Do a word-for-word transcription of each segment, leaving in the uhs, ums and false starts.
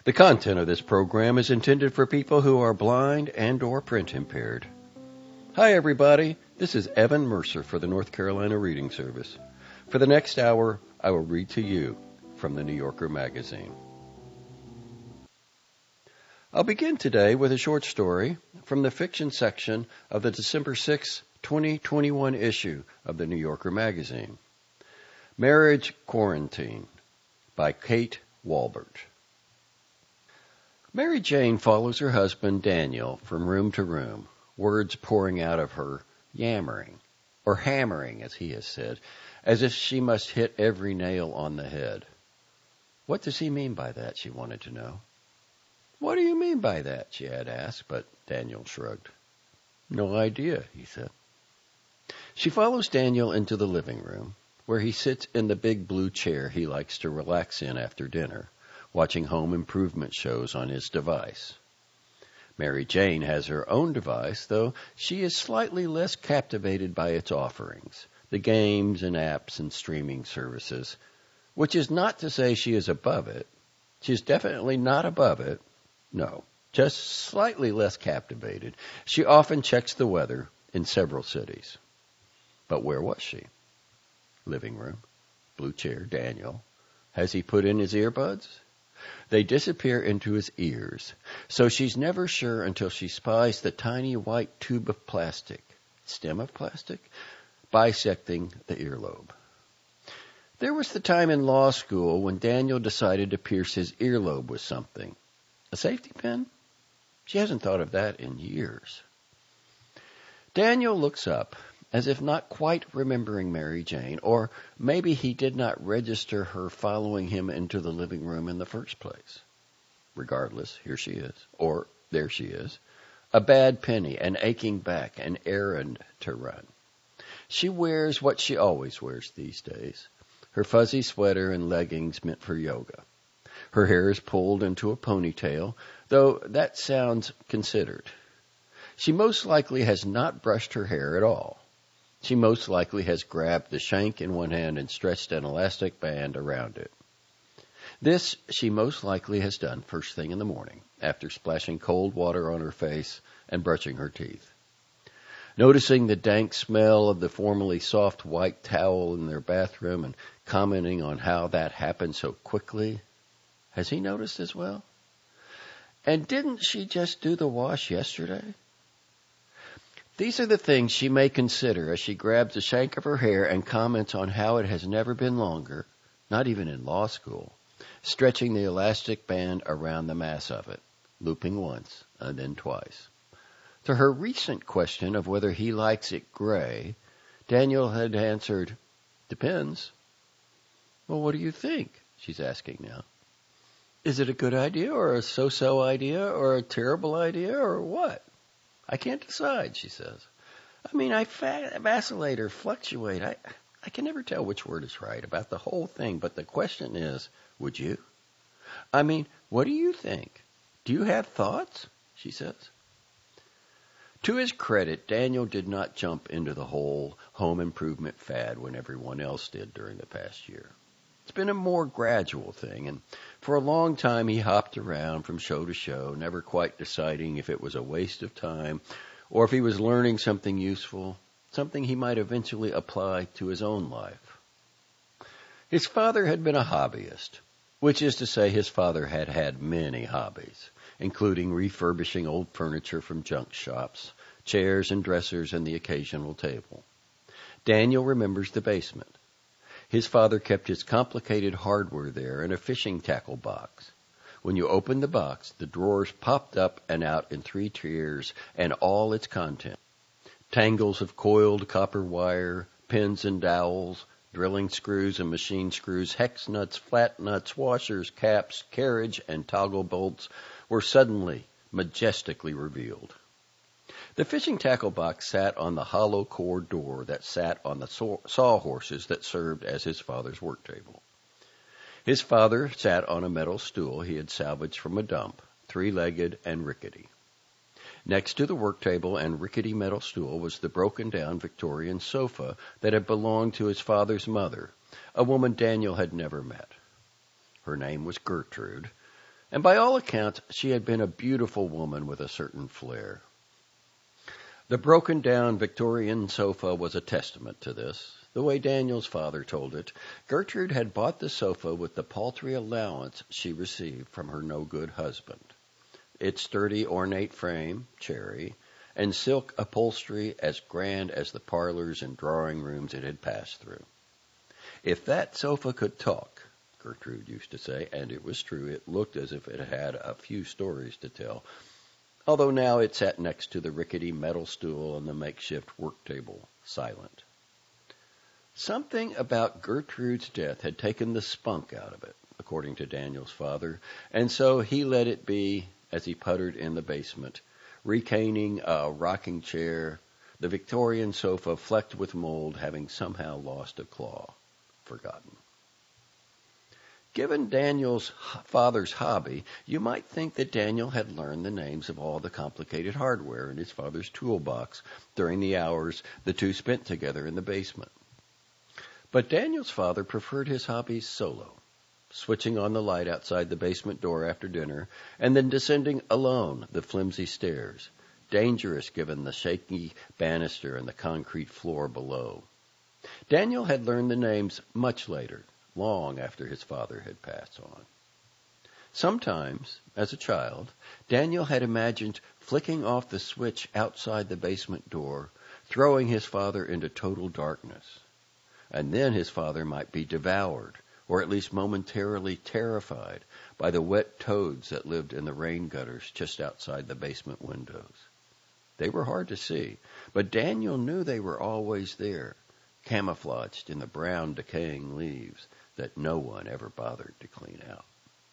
The content of this program is intended for people who are blind and or print impaired. Hi everybody, this is Evan Mercer for the North Carolina Reading Service. For the next hour, I will read to you from the New Yorker magazine. I'll begin today with a short story from the fiction section of the December sixth, twenty twenty-one issue of the New Yorker magazine. Marriage Quarantine by Kate Walbert. Mary Jane follows her husband Daniel from room to room, words pouring out of her, yammering, or hammering as he has said, as if she must hit every nail on the head. What does he mean by that, she wanted to know. What do you mean by that, she had asked, but Daniel shrugged. No idea, he said. She follows Daniel into the living room, where he sits in the big blue chair he likes to relax in after dinner, watching home improvement shows on his device. Mary Jane has her own device, though she is slightly less captivated by its offerings, the games and apps and streaming services, which is not to say she is above it. She is definitely not above it. No, just slightly less captivated. She often checks the weather in several cities. But where was she? Living room, blue chair, Daniel. Has he put in his earbuds? They disappear into his ears, so she's never sure until she spies the tiny white tube of plastic, stem of plastic, bisecting the earlobe. There was the time in law school when Daniel decided to pierce his earlobe with something. A safety pin? She hasn't thought of that in years. Daniel looks up, as if not quite remembering Mary Jane, or maybe he did not register her following him into the living room in the first place. Regardless, here she is, or there she is, a bad penny, an aching back, an errand to run. She wears what she always wears these days, her fuzzy sweater and leggings meant for yoga. Her hair is pulled into a ponytail, though that sounds considered. She most likely has not brushed her hair at all. She most likely has grabbed the shank in one hand and stretched an elastic band around it. This she most likely has done first thing in the morning, after splashing cold water on her face and brushing her teeth. Noticing the dank smell of the formerly soft white towel in their bathroom and commenting on how that happened so quickly, has he noticed as well? And didn't she just do the wash yesterday? These are the things she may consider as she grabs the shank of her hair and comments on how it has never been longer, not even in law school, stretching the elastic band around the mass of it, looping once and then twice. To her recent question of whether he likes it gray, Daniel had answered, depends. Well, what do you think? She's asking now. Is it a good idea or a so-so idea or a terrible idea or what? I can't decide, she says. I mean, I fa- vacillate or fluctuate. I, I can never tell which word is right about the whole thing, but the question is, would you? I mean, what do you think? Do you have thoughts? She says. To his credit, Daniel did not jump into the whole home improvement fad when everyone else did during the past year. It's been a more gradual thing, and for a long time he hopped around from show to show, never quite deciding if it was a waste of time or if he was learning something useful, something he might eventually apply to his own life. His father had been a hobbyist, which is to say his father had had many hobbies, including refurbishing old furniture from junk shops, chairs and dressers, and the occasional table. Daniel remembers the basement. His father kept his complicated hardware there in a fishing tackle box. When you opened the box, the drawers popped up and out in three tiers and all its content. Tangles of coiled copper wire, pins and dowels, drilling screws and machine screws, hex nuts, flat nuts, washers, caps, carriage, and toggle bolts were suddenly, majestically revealed. The fishing tackle box sat on the hollow core door that sat on the saw- sawhorses that served as his father's work table. His father sat on a metal stool he had salvaged from a dump, three-legged and rickety. Next to the work table and rickety metal stool was the broken-down Victorian sofa that had belonged to his father's mother, a woman Daniel had never met. Her name was Gertrude, and by all accounts she had been a beautiful woman with a certain flair. The broken-down Victorian sofa was a testament to this. The way Daniel's father told it, Gertrude had bought the sofa with the paltry allowance she received from her no-good husband. Its sturdy, ornate frame, cherry, and silk upholstery as grand as the parlors and drawing rooms it had passed through. If that sofa could talk, Gertrude used to say, and it was true, it looked as if it had a few stories to tell, although now it sat next to the rickety metal stool and the makeshift work table, silent. Something about Gertrude's death had taken the spunk out of it, according to Daniel's father, and so he let it be as he puttered in the basement, recaning a rocking chair, the Victorian sofa flecked with mold having somehow lost a claw, forgotten. Given Daniel's father's hobby, you might think that Daniel had learned the names of all the complicated hardware in his father's toolbox during the hours the two spent together in the basement. But Daniel's father preferred his hobbies solo, switching on the light outside the basement door after dinner, and then descending alone the flimsy stairs, dangerous given the shaky banister and the concrete floor below. Daniel had learned the names much later, long after his father had passed on. Sometimes, as a child, Daniel had imagined flicking off the switch outside the basement door, throwing his father into total darkness. And then his father might be devoured, or at least momentarily terrified, by the wet toads that lived in the rain gutters just outside the basement windows. They were hard to see, but Daniel knew they were always there, camouflaged in the brown decaying leaves that no one ever bothered to clean out.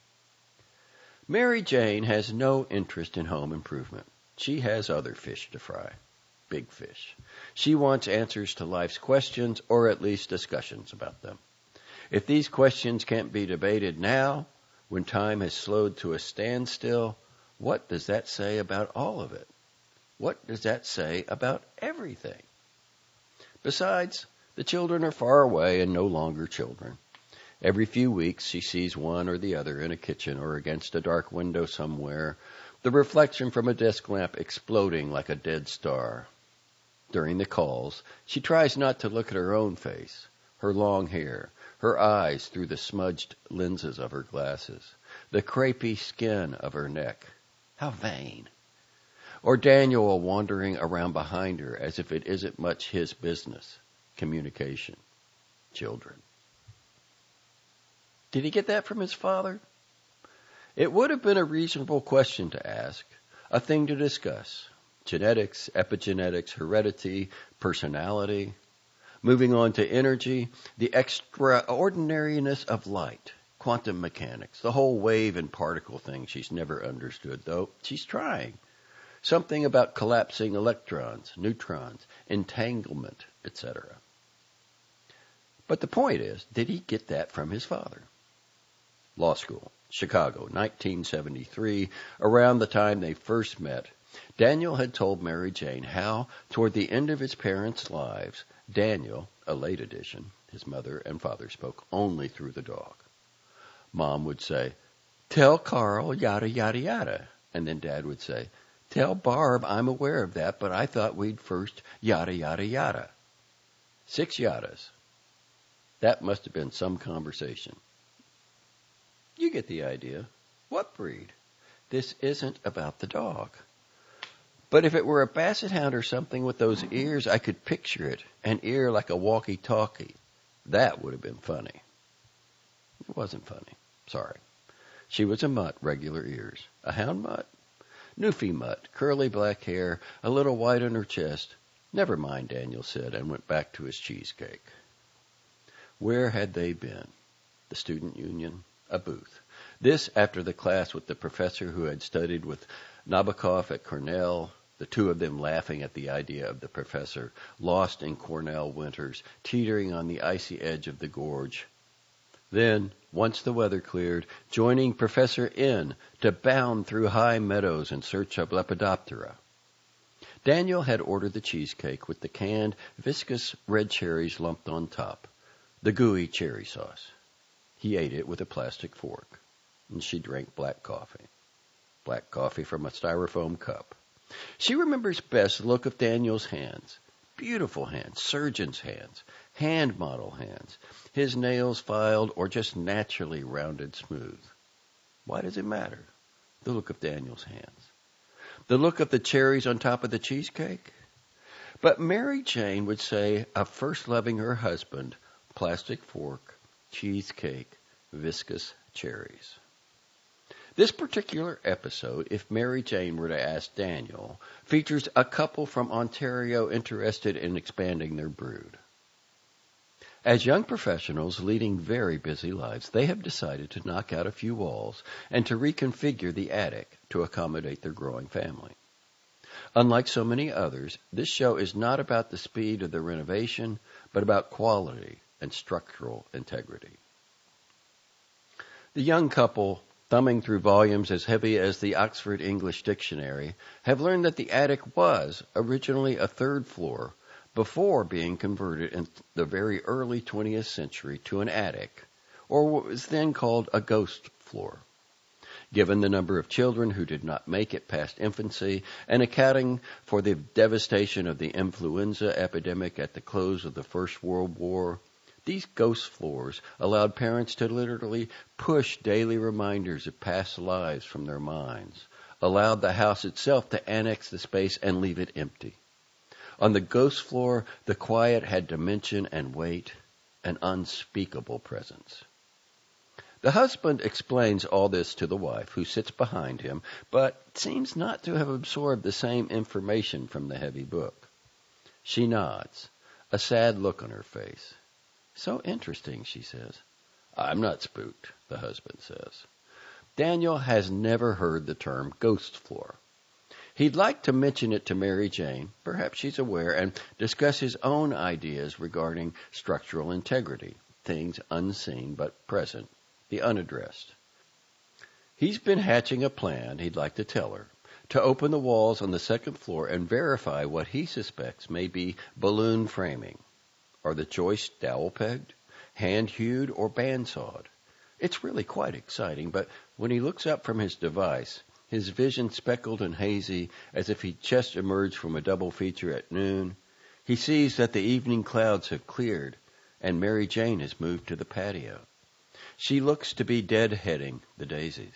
Mary Jane has no interest in home improvement. She has other fish to fry. Big fish. She wants answers to life's questions, or at least discussions about them. If these questions can't be debated now, when time has slowed to a standstill, what does that say about all of it? What does that say about everything? Besides, the children are far away and no longer children. Every few weeks she sees one or the other in a kitchen or against a dark window somewhere, the reflection from a desk lamp exploding like a dead star. During the calls, she tries not to look at her own face, her long hair, her eyes through the smudged lenses of her glasses, the crepey skin of her neck. How vain! Or Daniel wandering around behind her as if it isn't much his business. Communication. Children. Did he get that from his father? It would have been a reasonable question to ask, a thing to discuss. Genetics, epigenetics, heredity, personality. Moving on to energy, the extraordinariness of light, quantum mechanics, the whole wave and particle thing she's never understood, though she's trying. Something about collapsing electrons, neutrons, entanglement, et cetera. But the point is, did he get that from his father? Law school, Chicago, nineteen seventy-three, around the time they first met, Daniel had told Mary Jane how, toward the end of his parents' lives, Daniel, a late addition, his mother and father spoke only through the dog. Mom would say, "Tell Carl, yada, yada, yada." And then Dad would say, "Tell Barb I'm aware of that, but I thought we'd first yada, yada, yada." Six yadas. That must have been some conversation. You get the idea. What breed? This isn't about the dog. But if it were a basset hound or something with those ears, I could picture it, an ear like a walkie-talkie. That would have been funny. It wasn't funny. Sorry. She was a mutt, regular ears. A hound mutt? Newfie mutt, curly black hair, a little white on her chest. Never mind, Daniel said, and went back to his cheesecake. Where had they been? The student union? A booth. This after the class with the professor who had studied with Nabokov at Cornell, the two of them laughing at the idea of the professor, lost in Cornell winters, teetering on the icy edge of the gorge. Then, once the weather cleared, joining Professor N to bound through high meadows in search of Lepidoptera. Daniel had ordered the cheesecake with the canned, viscous red cherries lumped on top, the gooey cherry sauce. He ate it with a plastic fork. and she drank black coffee. Black coffee from a styrofoam cup. She remembers best the look of Daniel's hands. Beautiful hands, surgeon's hands, hand model hands, his nails filed or just naturally rounded smooth. Why does it matter? The look of Daniel's hands. The look of the cherries on top of the cheesecake? But Mary Jane would say of first loving her husband, plastic fork, cheesecake, viscous cherries. This particular episode, if Mary Jane were to ask Daniel, features a couple from Ontario interested in expanding their brood. As young professionals leading very busy lives, they have decided to knock out a few walls and to reconfigure the attic to accommodate their growing family. Unlike so many others, this show is not about the speed of the renovation, but about quality and structural integrity. The young couple, thumbing through volumes as heavy as the Oxford English Dictionary, have learned that the attic was originally a third floor before being converted in the very early twentieth century to an attic, or what was then called a ghost floor. Given the number of children who did not make it past infancy and accounting for the devastation of the influenza epidemic at the close of the First World War, these ghost floors allowed parents to literally push daily reminders of past lives from their minds, allowed the house itself to annex the space and leave it empty. On the ghost floor, the quiet had dimension and weight, an unspeakable presence. The husband explains all this to the wife, who sits behind him, but seems not to have absorbed the same information from the heavy book. She nods, a sad look on her face. So interesting, she says. I'm not spooked, the husband says. Daniel has never heard the term ghost floor. He'd like to mention it to Mary Jane, perhaps she's aware, and discuss his own ideas regarding structural integrity, things unseen but present, the unaddressed. He's been hatching a plan, he'd like to tell her, to open the walls on the second floor and verify what he suspects may be balloon framing. Are the joists dowel-pegged, hand-hewed, or bandsawed? It's really quite exciting, but when he looks up from his device, his vision speckled and hazy as if he'd just emerged from a double feature at noon, he sees that the evening clouds have cleared and Mary Jane has moved to the patio. She looks to be deadheading the daisies.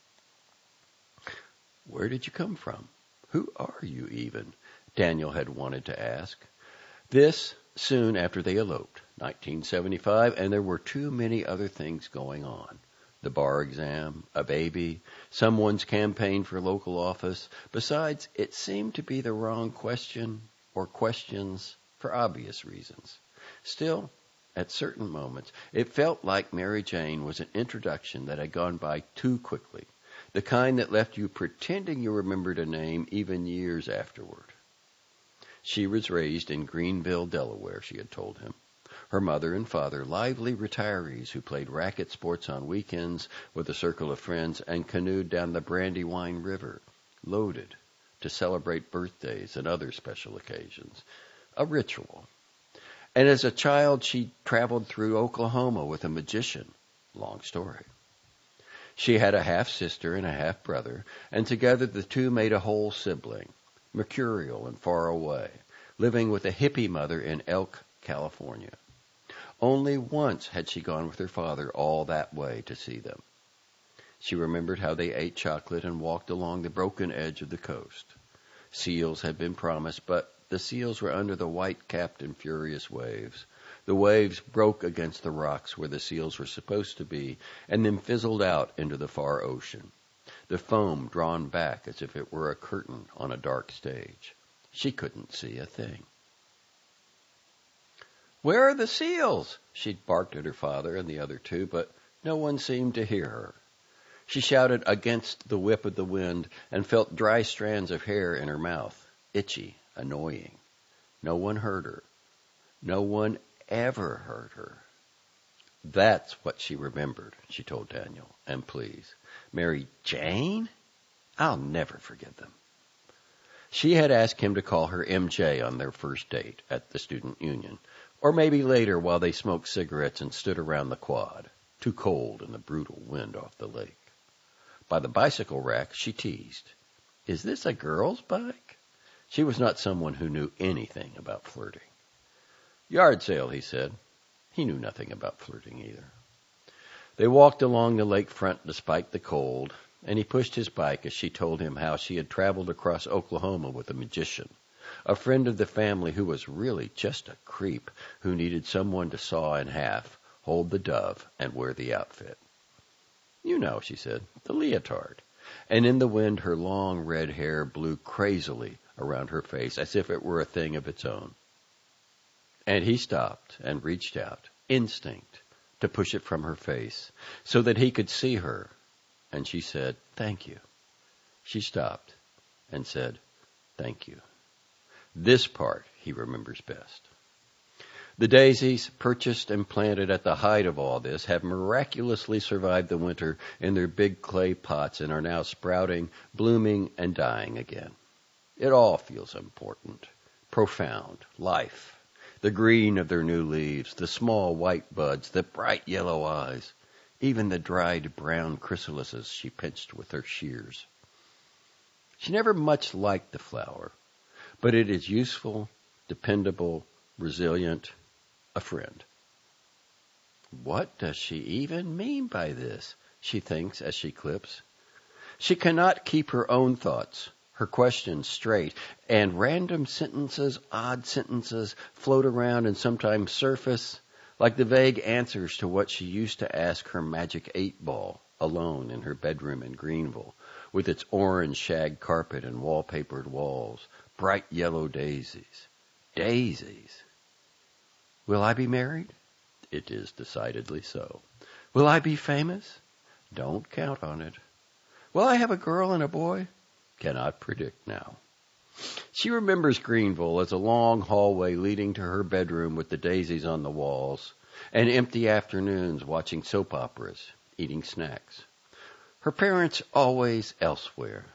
Where did you come from? Who are you even? Daniel had wanted to ask. This soon after they eloped, nineteen seventy-five, and there were too many other things going on. The bar exam, a baby, someone's campaign for local office. Besides, it seemed to be the wrong question or questions for obvious reasons. Still, at certain moments, it felt like Mary Jane was an introduction that had gone by too quickly, the kind that left you pretending you remembered a name even years afterward. She was raised in Greenville, Delaware, she had told him. Her mother and father, lively retirees who played racket sports on weekends with a circle of friends and canoed down the Brandywine River, loaded to celebrate birthdays and other special occasions. A ritual. And as a child, she traveled through Oklahoma with a magician. Long story. She had a half-sister and a half-brother, and together the two made a whole sibling, mercurial and far away, living with a hippie mother in Elk, California. Only once had she gone with her father all that way to see them. She remembered how they ate chocolate and walked along the broken edge of the coast. Seals had been promised, but the seals were under the white-capped and furious waves. The waves broke against the rocks where the seals were supposed to be, and then fizzled out into the far ocean, the foam drawn back as if it were a curtain on a dark stage. She couldn't see a thing. Where are the seals? She'd barked at her father and the other two, but no one seemed to hear her. She shouted against the whip of the wind and felt dry strands of hair in her mouth, itchy, annoying. No one heard her. No one ever heard her. That's what she remembered, she told Daniel. And please, Mary Jane? I'll never forget them. She had asked him to call her M J on their first date at the student union, or maybe later while they smoked cigarettes and stood around the quad, too cold in the brutal wind off the lake. By the bicycle rack, she teased, "Is this a girl's bike?" She was not someone who knew anything about flirting. "Yard sale," he said. He knew nothing about flirting either. They walked along the lakefront despite the cold, and he pushed his bike as she told him how she had traveled across Oklahoma with a magician, a friend of the family who was really just a creep who needed someone to saw in half, hold the dove, and wear the outfit. "You know," she said, "the leotard." And in the wind her long red hair blew crazily around her face as if it were a thing of its own. And he stopped and reached out, instinct, to push it from her face, so that he could see her. And she said, "Thank you." She stopped and said, "Thank you." This part he remembers best. The daisies, purchased and planted at the height of all this, have miraculously survived the winter in their big clay pots and are now sprouting, blooming, and dying again. It all feels important, profound, life. The green of their new leaves, the small white buds, the bright yellow eyes, even the dried brown chrysalises she pinched with her shears. She never much liked the flower, but it is useful, dependable, resilient, a friend. What does she even mean by this? She thinks as she clips. She cannot keep her own thoughts, her questions straight, and random sentences, odd sentences, float around and sometimes surface, like the vague answers to what she used to ask her magic eight ball, alone in her bedroom in Greenville, with its orange shag carpet and wallpapered walls, bright yellow daisies. Daisies. Will I be married? It is decidedly so. Will I be famous? Don't count on it. Will I have a girl and a boy? Cannot predict now. She remembers Greenville as a long hallway leading to her bedroom with the daisies on the walls, and empty afternoons watching soap operas, eating snacks. Her parents always elsewhere.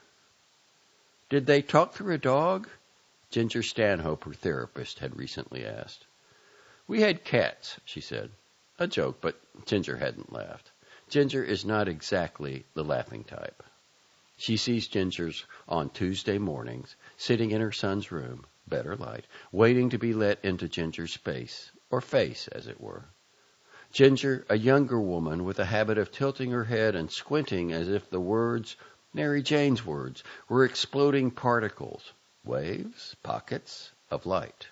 Did they talk through a dog? Ginger Stanhope, her therapist, had recently asked. We had cats, she said. A joke, but Ginger hadn't laughed. Ginger is not exactly the laughing type. She sees Ginger's on Tuesday mornings, sitting in her son's room, better light, waiting to be let into Ginger's space, or face, as it were. Ginger, a younger woman with a habit of tilting her head and squinting as if the words, Mary Jane's words, were exploding particles, waves, pockets of light.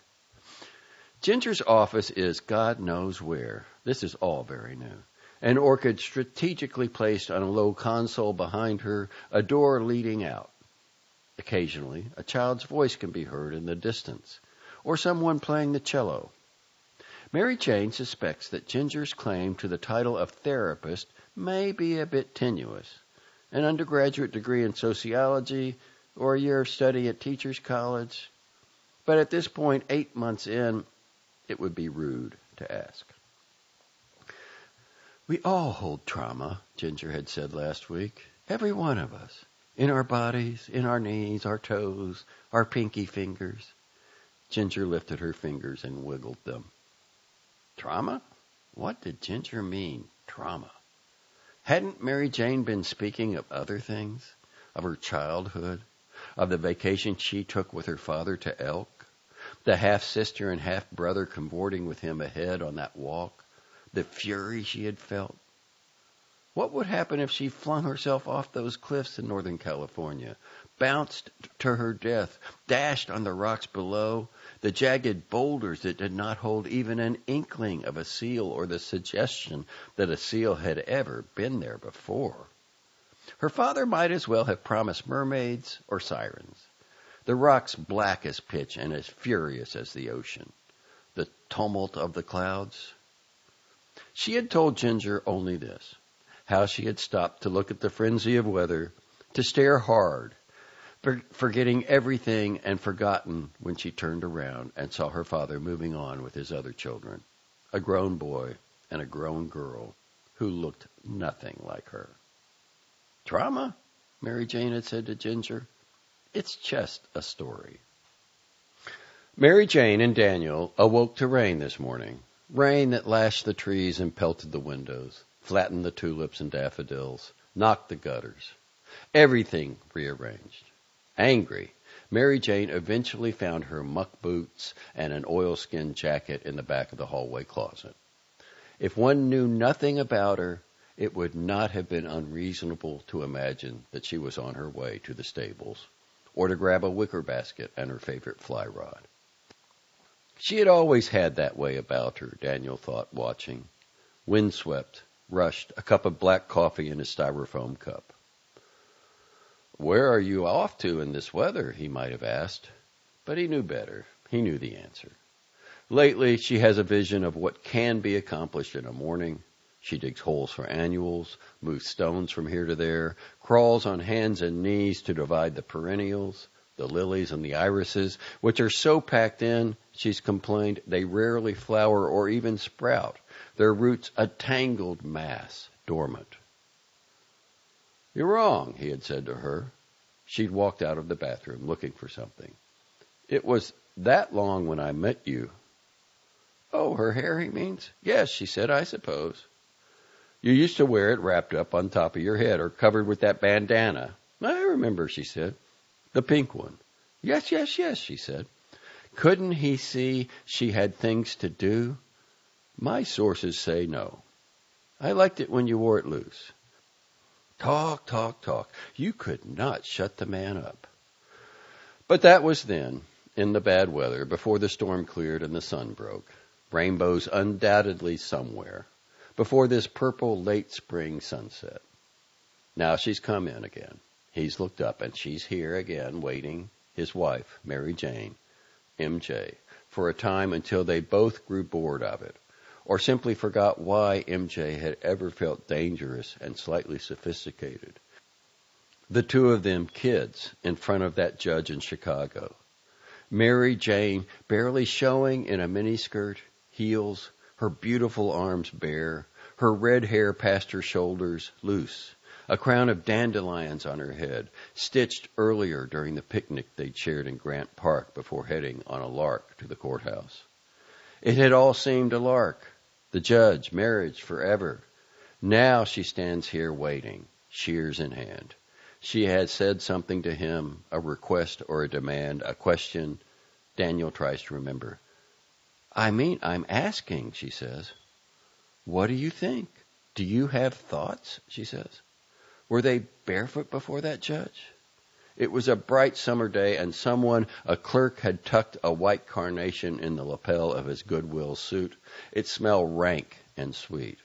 Ginger's office is God knows where. This is all very new. An orchid strategically placed on a low console behind her, a door leading out. Occasionally, a child's voice can be heard in the distance, or someone playing the cello. Mary Jane suspects that Ginger's claim to the title of therapist may be a bit tenuous. An undergraduate degree in sociology, or a year of study at Teachers College. But at this point, eight months in, it would be rude to ask. We all hold trauma, Ginger had said last week. Every one of us. In our bodies, in our knees, our toes, our pinky fingers. Ginger lifted her fingers and wiggled them. Trauma? What did Ginger mean, trauma? Hadn't Mary Jane been speaking of other things? Of her childhood? Of the vacation she took with her father to Elk? The half-sister and half-brother cavorting with him ahead on that walk? The fury she had felt? What would happen if she flung herself off those cliffs in Northern California, bounced to her death, dashed on the rocks below, the jagged boulders that did not hold even an inkling of a seal or the suggestion that a seal had ever been there before? Her father might as well have promised mermaids or sirens. The rocks black as pitch and as furious as the ocean. The tumult of the clouds. She had told Ginger only this, how she had stopped to look at the frenzy of weather, to stare hard, for, forgetting everything and forgotten when she turned around and saw her father moving on with his other children, a grown boy and a grown girl who looked nothing like her. Trauma? Mary Jane had said to Ginger. It's just a story. Mary Jane and Daniel awoke to rain this morning. Rain that lashed the trees and pelted the windows, flattened the tulips and daffodils, knocked the gutters. Everything rearranged. Angry, Mary Jane eventually found her muck boots and an oilskin jacket in the back of the hallway closet. If one knew nothing about her, it would not have been unreasonable to imagine that she was on her way to the stables, or to grab a wicker basket and her favorite fly rod. She had always had that way about her, Daniel thought, watching. Windswept, rushed, a cup of black coffee in his styrofoam cup. "Where are you off to in this weather?" he might have asked. But he knew better. He knew the answer. Lately, she has a vision of what can be accomplished in a morning. She digs holes for annuals, moves stones from here to there, crawls on hands and knees to divide the perennials, the lilies and the irises, which are so packed in, she's complained, they rarely flower or even sprout, their roots a tangled mass, dormant. "You're wrong," he had said to her. She'd walked out of the bathroom looking for something. "It was that long when I met you." "Oh, her hair, he means?" "Yes," she said, "I suppose." "You used to wear it wrapped up on top of your head or covered with that bandana." "I remember," she said. "The pink one." "Yes, yes, yes," she said. Couldn't he see she had things to do? "My sources say no. I liked it when you wore it loose." Talk, talk, talk. You could not shut the man up. But that was then, in the bad weather, before the storm cleared and the sun broke. Rainbows undoubtedly somewhere. Before this purple late spring sunset. Now she's come in again. He's looked up, and she's here again, waiting, his wife, Mary Jane, M J, for a time until they both grew bored of it, or simply forgot why M J had ever felt dangerous and slightly sophisticated. The two of them kids in front of that judge in Chicago. Mary Jane barely showing in a miniskirt, heels, her beautiful arms bare, her red hair past her shoulders loose, a crown of dandelions on her head, stitched earlier during the picnic they'd shared in Grant Park before heading on a lark to the courthouse. It had all seemed a lark. The judge, marriage, forever. Now she stands here waiting, shears in hand. She had said something to him, a request or a demand, a question. Daniel tries to remember. "I mean, I'm asking," she says. "What do you think? Do you have thoughts?" she says. Were they barefoot before that judge? It was a bright summer day, and someone, a clerk, had tucked a white carnation in the lapel of his Goodwill suit. It smelled rank and sweet.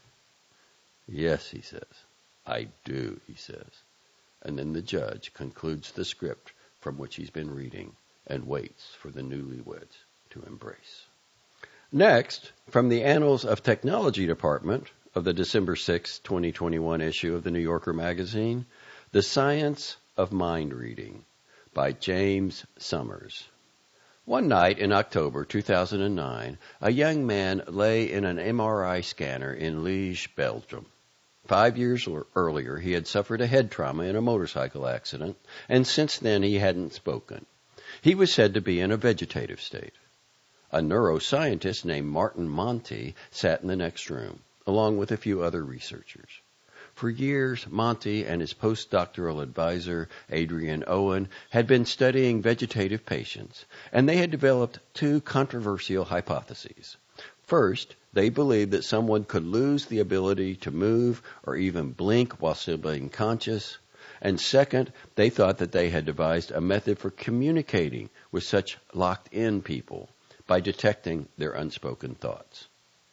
"Yes," he says. "I do," he says. And then the judge concludes the script from which he's been reading and waits for the newlyweds to embrace. Next, from the Annals of Technology Department of the December sixth, twenty twenty-one issue of the New Yorker magazine, The Science of Mind Reading by James Summers. One night in October two thousand nine, a young man lay in an M R I scanner in Liège, Belgium. Five years earlier, he had suffered a head trauma in a motorcycle accident, and since then he hadn't spoken. He was said to be in a vegetative state. A neuroscientist named Martin Monti sat in the next room, along with a few other researchers. For years, Monti and his postdoctoral advisor, Adrian Owen, had been studying vegetative patients, and they had developed two controversial hypotheses. First, they believed that someone could lose the ability to move or even blink while still being conscious. And second, they thought that they had devised a method for communicating with such locked-in people by detecting their unspoken thoughts.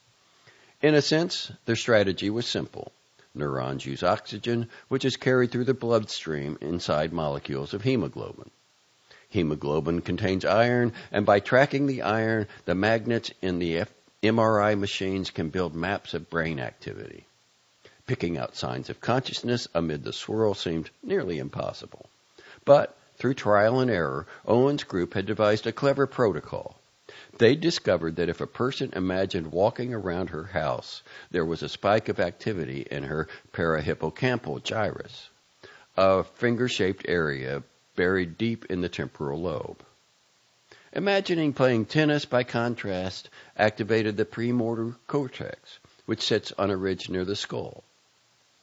In a sense, their strategy was simple. Neurons use oxygen, which is carried through the bloodstream inside molecules of hemoglobin. Hemoglobin contains iron, and by tracking the iron, the magnets in the M R I machines can build maps of brain activity. Picking out signs of consciousness amid the swirl seemed nearly impossible. But through trial and error, Owen's group had devised a clever protocol. They discovered that if a person imagined walking around her house, there was a spike of activity in her parahippocampal gyrus, a finger-shaped area buried deep in the temporal lobe. Imagining playing tennis, by contrast, activated the premotor cortex, which sits on a ridge near the skull.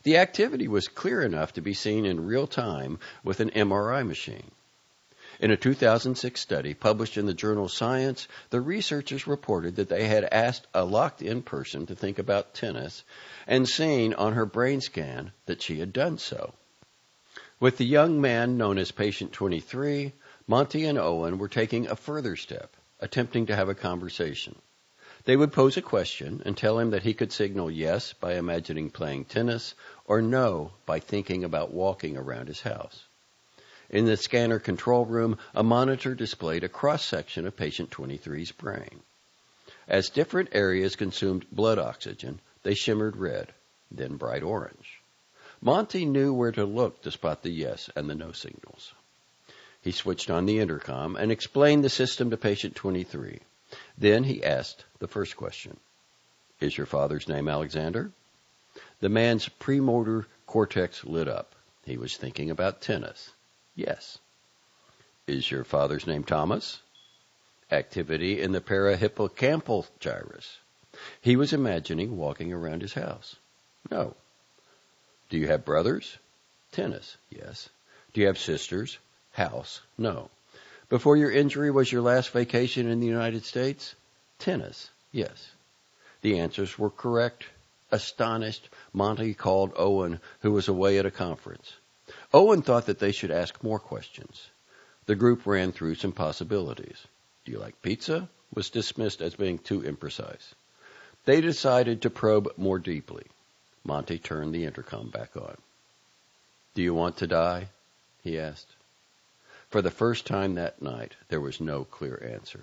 The activity was clear enough to be seen in real time with an M R I machine. In a two thousand six study published in the journal Science, the researchers reported that they had asked a locked-in person to think about tennis and seen on her brain scan that she had done so. With the young man known as patient twenty-three, Monty and Owen were taking a further step, attempting to have a conversation. They would pose a question and tell him that he could signal yes by imagining playing tennis or no by thinking about walking around his house. In the scanner control room, a monitor displayed a cross-section of patient twenty-three's brain. As different areas consumed blood oxygen, they shimmered red, then bright orange. Monty knew where to look to spot the yes and the no signals. He switched on the intercom and explained the system to patient twenty-three. Then he asked the first question. Is your father's name Alexander? The man's premotor cortex lit up. He was thinking about tennis. Yes. Is your father's name Thomas? Activity in the parahippocampal gyrus. He was imagining walking around his house. No. Do you have brothers? Tennis. Yes. Do you have sisters? House. No. Before your injury, was your last vacation in the United States? Tennis. Yes. The answers were correct. Astonished, Monty called Owen, who was away at a conference. Owen thought that they should ask more questions. The group ran through some possibilities. Do you like pizza? Was dismissed as being too imprecise. They decided to probe more deeply. Monty turned the intercom back on. Do you want to die? He asked. For the first time that night, there was no clear answer.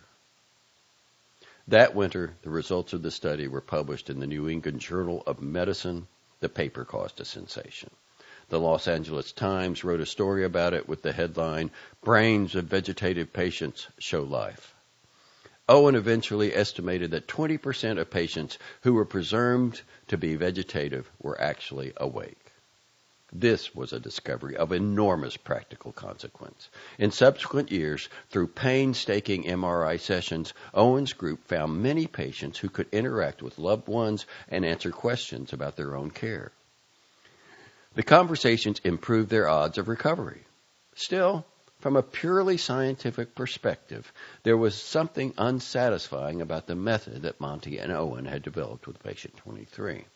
That winter, the results of the study were published in the New England Journal of Medicine. The paper caused a sensation. The Los Angeles Times wrote a story about it with the headline, Brains of Vegetative Patients Show Life. Owen eventually estimated that twenty percent of patients who were presumed to be vegetative were actually awake. This was a discovery of enormous practical consequence. In subsequent years, through painstaking M R I sessions, Owen's group found many patients who could interact with loved ones and answer questions about their own care. The conversations improved their odds of recovery. Still, from a purely scientific perspective, there was something unsatisfying about the method that Monty and Owen had developed with patient twenty-three.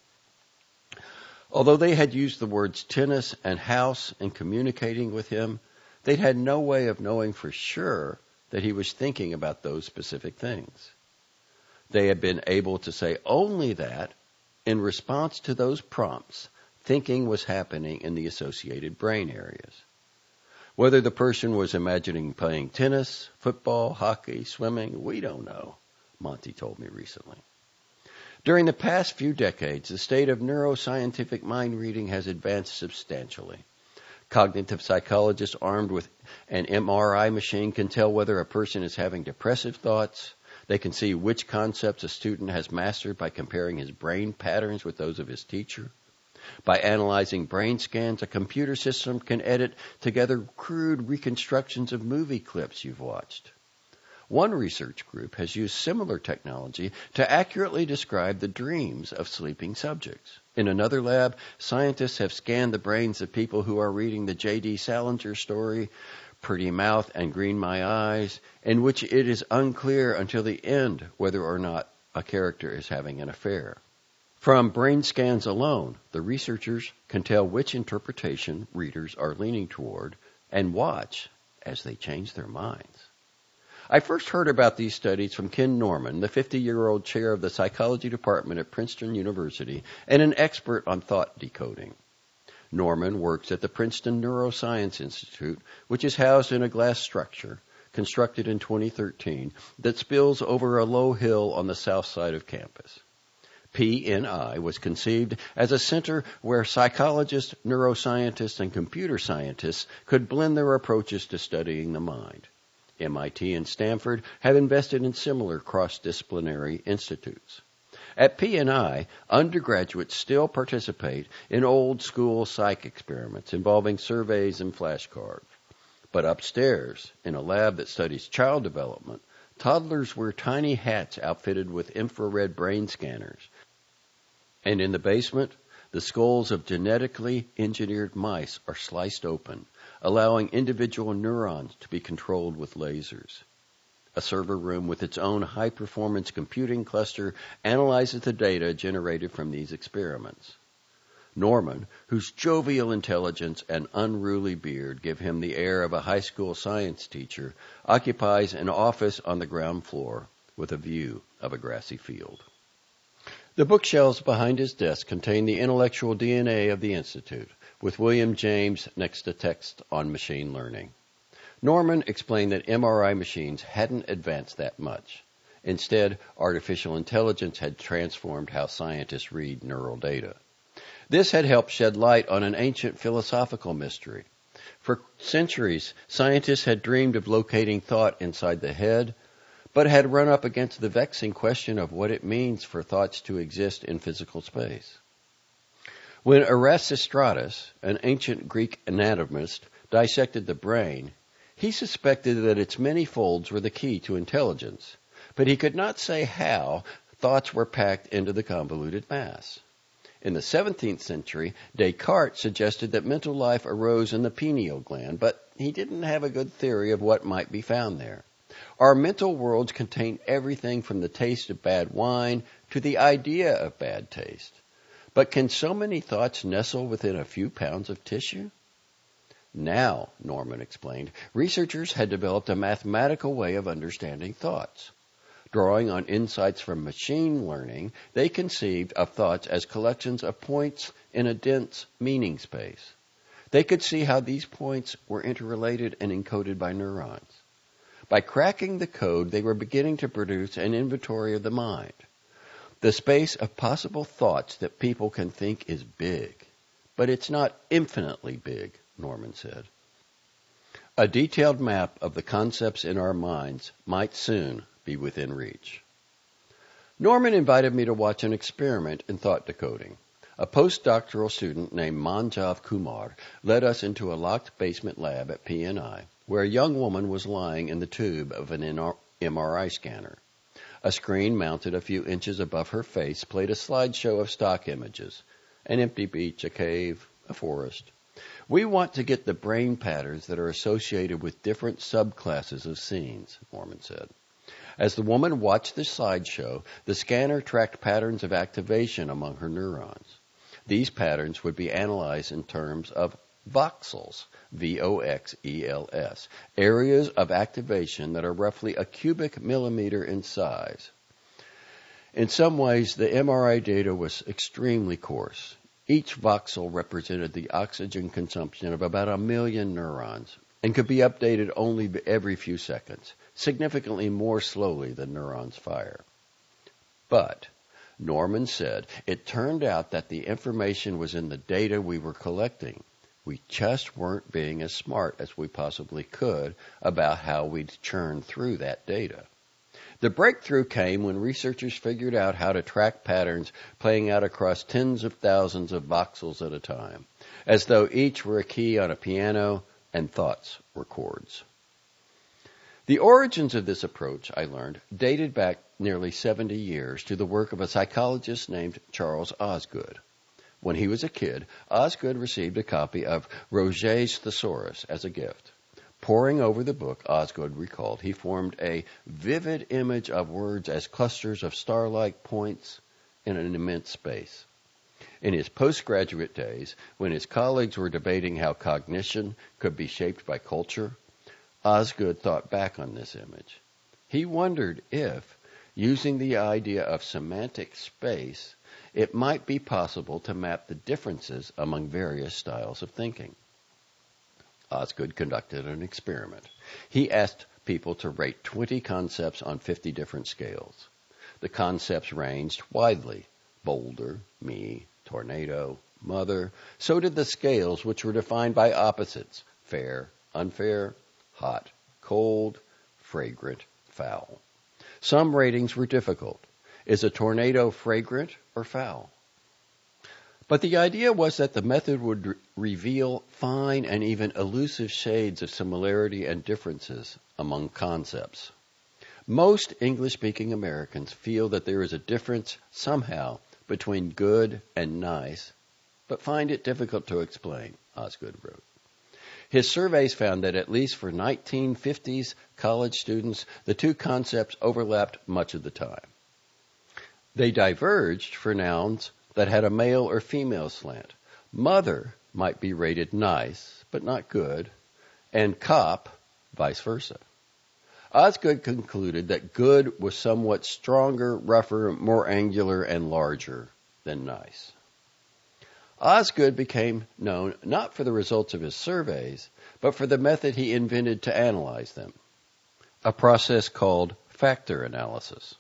Although they had used the words tennis and house in communicating with him, they'd had no way of knowing for sure that he was thinking about those specific things. They had been able to say only that, in response to those prompts, thinking was happening in the associated brain areas. Whether the person was imagining playing tennis, football, hockey, swimming, we don't know, Monty told me recently. During the past few decades, the state of neuroscientific mind reading has advanced substantially. Cognitive psychologists armed with an M R I machine can tell whether a person is having depressive thoughts. They can see which concepts a student has mastered by comparing his brain patterns with those of his teacher. By analyzing brain scans, a computer system can edit together crude reconstructions of movie clips you've watched. One research group has used similar technology to accurately describe the dreams of sleeping subjects. In another lab, scientists have scanned the brains of people who are reading the J D Salinger story, Pretty Mouth and Green My Eyes, in which it is unclear until the end whether or not a character is having an affair. From brain scans alone, the researchers can tell which interpretation readers are leaning toward and watch as they change their minds. I first heard about these studies from Ken Norman, the fifty-year-old chair of the psychology department at Princeton University and an expert on thought decoding. Norman works at the Princeton Neuroscience Institute, which is housed in a glass structure constructed in twenty thirteen that spills over a low hill on the south side of campus. P N I was conceived as a center where psychologists, neuroscientists, and computer scientists could blend their approaches to studying the mind. M I T and Stanford have invested in similar cross-disciplinary institutes. At P N I, undergraduates still participate in old-school psych experiments involving surveys and flashcards. But upstairs, in a lab that studies child development, toddlers wear tiny hats outfitted with infrared brain scanners. And in the basement, The skulls of genetically engineered mice are sliced open, allowing individual neurons to be controlled with lasers. A server room with its own high-performance computing cluster analyzes the data generated from these experiments. Norman, whose jovial intelligence and unruly beard give him the air of a high school science teacher, occupies an office on the ground floor with a view of a grassy field. The bookshelves behind his desk contain the intellectual D N A of the Institute, with William James next to text on machine learning. Norman explained that M R I machines hadn't advanced that much. Instead, artificial intelligence had transformed how scientists read neural data. This had helped shed light on an ancient philosophical mystery. For centuries, scientists had dreamed of locating thought inside the head, but had run up against the vexing question of what it means for thoughts to exist in physical space. When Erasistratus, an ancient Greek anatomist, dissected the brain, he suspected that its many folds were the key to intelligence, but he could not say how thoughts were packed into the convoluted mass. In the seventeenth century, Descartes suggested that mental life arose in the pineal gland, but he didn't have a good theory of what might be found there. Our mental worlds contain everything from the taste of bad wine to the idea of bad taste. But can so many thoughts nestle within a few pounds of tissue? Now, Norman explained, researchers had developed a mathematical way of understanding thoughts. Drawing on insights from machine learning, they conceived of thoughts as collections of points in a dense meaning space. They could see how these points were interrelated and encoded by neurons. By cracking the code, they were beginning to produce an inventory of the mind. The space of possible thoughts that people can think is big, but it's not infinitely big, Norman said. A detailed map of the concepts in our minds might soon be within reach. Norman invited me to watch an experiment in thought decoding. A postdoctoral student named Manjav Kumar led us into a locked basement lab at P N I, where a young woman was lying in the tube of an M R I scanner. A screen mounted a few inches above her face played a slideshow of stock images, an empty beach, a cave, a forest. We want to get the brain patterns that are associated with different subclasses of scenes, Norman said. As the woman watched the slideshow, the scanner tracked patterns of activation among her neurons. These patterns would be analyzed in terms of voxels, V O X E L S, areas of activation that are roughly a cubic millimeter in size. In some ways, the M R I data was extremely coarse. Each voxel represented the oxygen consumption of about a million neurons and could be updated only every few seconds, significantly more slowly than neurons fire. But, Norman said, it turned out that the information was in the data we were collecting. We just weren't being as smart as we possibly could about how we'd churn through that data. The breakthrough came when researchers figured out how to track patterns playing out across tens of thousands of voxels at a time, as though each were a key on a piano and thoughts were chords. The origins of this approach, I learned, dated back nearly seventy years to the work of a psychologist named Charles Osgood. When he was a kid, Osgood received a copy of Roget's Thesaurus as a gift. Poring over the book, Osgood recalled, he formed a vivid image of words as clusters of star-like points in an immense space. In his postgraduate days, when his colleagues were debating how cognition could be shaped by culture, Osgood thought back on this image. He wondered if, using the idea of semantic space, it might be possible to map the differences among various styles of thinking. Osgood conducted an experiment. He asked people to rate twenty concepts on fifty different scales. The concepts ranged widely: boulder, me, tornado, mother. So did the scales, which were defined by opposites: fair, unfair, hot, cold, fragrant, foul. Some ratings were difficult. Is a tornado fragrant or foul? But the idea was that the method would re- reveal fine and even elusive shades of similarity and differences among concepts. Most English-speaking Americans feel that there is a difference somehow between good and nice but find it difficult to explain, Osgood wrote. His surveys found that at least for nineteen fifties college students, the two concepts overlapped much of the time. They diverged for nouns that had a male or female slant. Mother might be rated nice, but not good, and cop, vice versa. Osgood concluded that good was somewhat stronger, rougher, more angular, and larger than nice. Osgood became known not for the results of his surveys, but for the method he invented to analyze them, a process called factor analysis.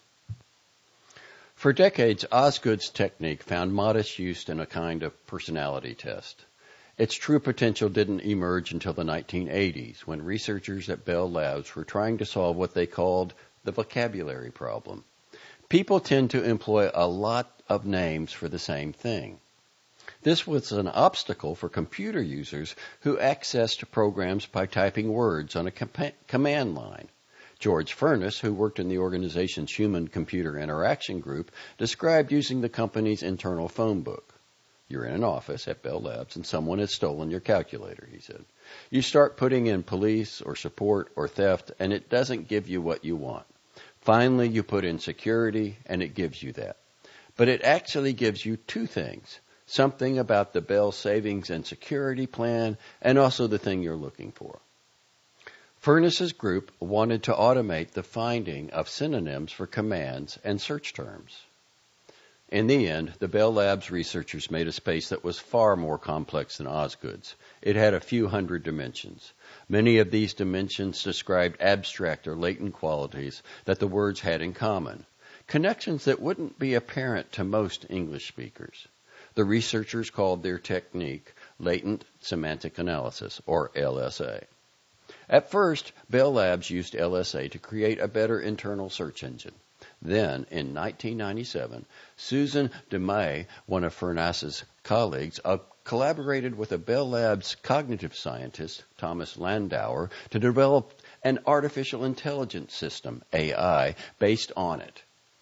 For decades, Osgood's technique found modest use in a kind of personality test. Its true potential didn't emerge until the nineteen eighties, when researchers at Bell Labs were trying to solve what they called the vocabulary problem. People tend to employ a lot of names for the same thing. This was an obstacle for computer users who accessed programs by typing words on a com- command line. George Furness, who worked in the organization's Human-Computer Interaction Group, described using the company's internal phone book. You're in an office at Bell Labs and someone has stolen your calculator, he said. You start putting in police or support or theft and it doesn't give you what you want. Finally, you put in security and it gives you that. But it actually gives you two things. Something about the Bell Savings and Security Plan, and also the thing you're looking for. Furness's group wanted to automate the finding of synonyms for commands and search terms. In the end, the Bell Labs researchers made a space that was far more complex than Osgood's. It had a few hundred dimensions. Many of these dimensions described abstract or latent qualities that the words had in common, connections that wouldn't be apparent to most English speakers. The researchers called their technique latent semantic analysis, or L S A. At first, Bell Labs used L S A to create a better internal search engine. Then, in nineteen ninety-seven, Susan DeMay, one of Furness's colleagues, uh, collaborated with a Bell Labs cognitive scientist, Thomas Landauer, to develop an artificial intelligence system, A I, based on it.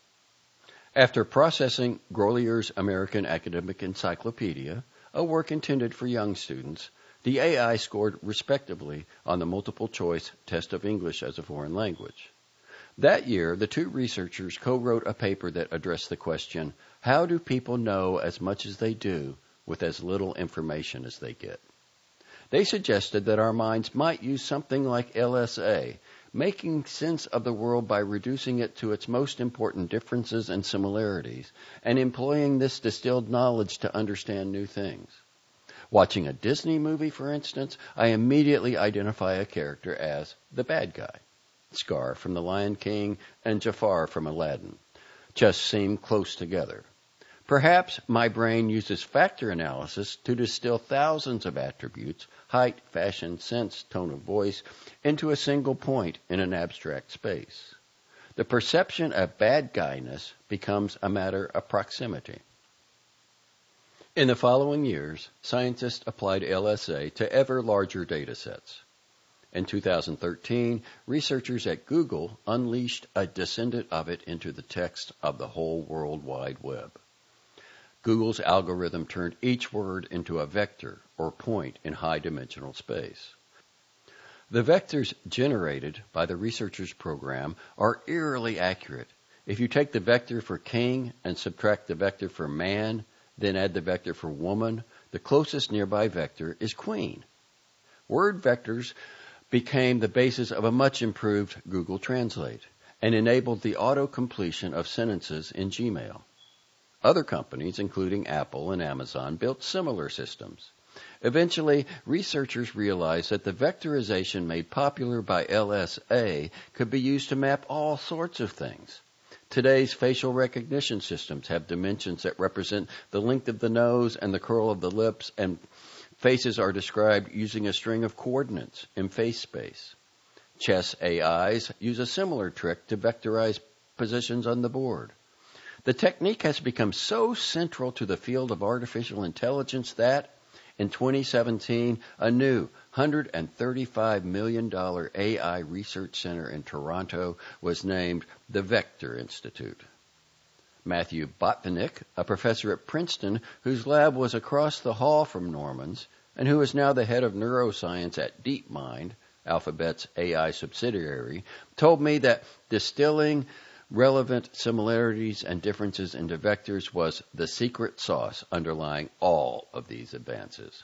After processing Grolier's American Academic Encyclopedia, a work intended for young students, the A I scored respectably on the multiple-choice test of English as a foreign language. That year, the two researchers co-wrote a paper that addressed the question, how do people know as much as they do with as little information as they get? They suggested that our minds might use something like L S A, making sense of the world by reducing it to its most important differences and similarities, and employing this distilled knowledge to understand new things. Watching a Disney movie, for instance, I immediately identify a character as the bad guy. Scar from The Lion King and Jafar from Aladdin just seem close together. Perhaps my brain uses factor analysis to distill thousands of attributes, height, fashion, sense, tone of voice, into a single point in an abstract space. The perception of bad guyness becomes a matter of proximity. In the following years, scientists applied L S A to ever larger data sets. In two thousand thirteen, researchers at Google unleashed a descendant of it into the text of the whole World Wide Web. Google's algorithm turned each word into a vector or point in high-dimensional space. The vectors generated by the researchers' program are eerily accurate. If you take the vector for king and subtract the vector for man, then add the vector for woman, the closest nearby vector is queen. Word vectors became the basis of a much improved Google Translate and enabled the auto-completion of sentences in Gmail. Other companies, including Apple and Amazon, built similar systems. Eventually, researchers realized that the vectorization made popular by L S A could be used to map all sorts of things. Today's facial recognition systems have dimensions that represent the length of the nose and the curl of the lips, and faces are described using a string of coordinates in face space. Chess A Is use a similar trick to vectorize positions on the board. The technique has become so central to the field of artificial intelligence that, in twenty seventeen, a new one hundred thirty-five million dollars A I research center in Toronto was named the Vector Institute. Matthew Botvinnik, a professor at Princeton whose lab was across the hall from Norman's and who is now the head of neuroscience at DeepMind, Alphabet's A I subsidiary, told me that distilling relevant similarities and differences into vectors was the secret sauce underlying all of these advances.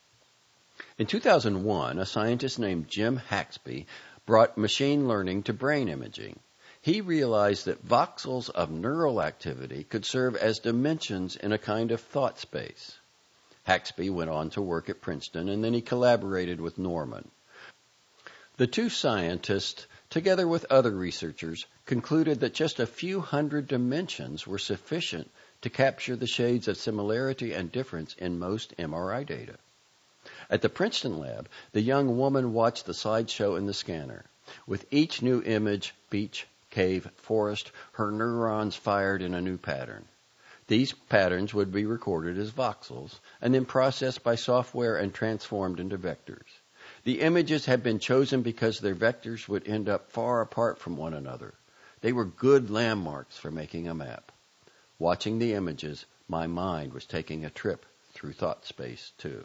In two thousand one, a scientist named Jim Haxby brought machine learning to brain imaging. He realized that voxels of neural activity could serve as dimensions in a kind of thought space. Haxby went on to work at Princeton, and then he collaborated with Norman. The two scientists, together with other researchers, concluded that just a few hundred dimensions were sufficient to capture the shades of similarity and difference in most M R I data. At the Princeton lab, the young woman watched the slideshow in the scanner. With each new image, beach, cave, forest, her neurons fired in a new pattern. These patterns would be recorded as voxels and then processed by software and transformed into vectors. The images had been chosen because their vectors would end up far apart from one another. They were good landmarks for making a map. Watching the images, my mind was taking a trip through thought space, too.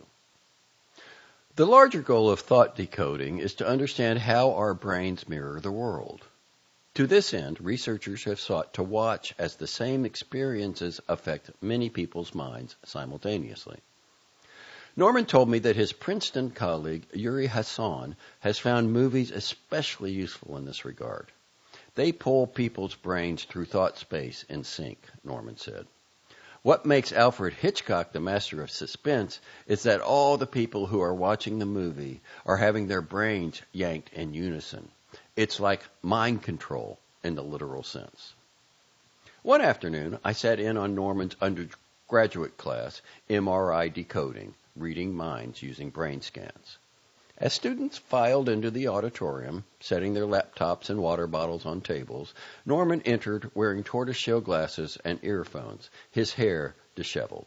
The larger goal of thought decoding is to understand how our brains mirror the world. To this end, researchers have sought to watch as the same experiences affect many people's minds simultaneously. Norman told me that his Princeton colleague, Yuri Hassan, has found movies especially useful in this regard. They pull people's brains through thought space in sync, Norman said. What makes Alfred Hitchcock the master of suspense is that all the people who are watching the movie are having their brains yanked in unison. It's like mind control in the literal sense. One afternoon, I sat in on Norman's undergraduate class, M R I Decoding, Reading Minds Using Brain Scans. As students filed into the auditorium, setting their laptops and water bottles on tables, Norman entered wearing tortoiseshell glasses and earphones, his hair disheveled.